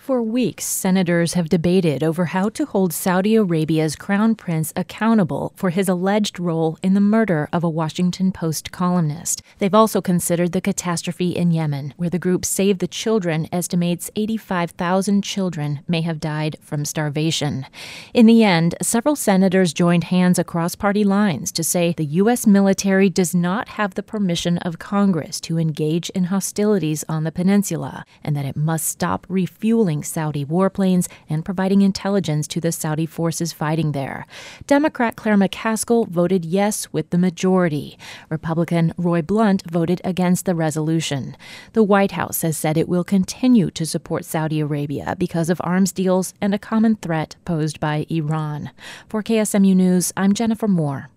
For weeks, senators have debated over how to hold Saudi Arabia's crown prince accountable for his alleged role in the murder of a Washington Post columnist. They've also considered the catastrophe in Yemen, where the group Save the Children estimates 85,000 children may have died from starvation. In the end, several senators joined hands across party lines to say the U.S. military does not have the permission of Congress to engage in hostilities on the peninsula, and that it must stop refueling Saudi warplanes and providing intelligence to the Saudi forces fighting there. Democrat Claire McCaskill voted yes with the majority. Republican Roy Blunt voted against the resolution. The White House has said it will continue to support Saudi Arabia because of arms deals and a common threat posed by Iran. For KSMU News, I'm Jennifer Moore.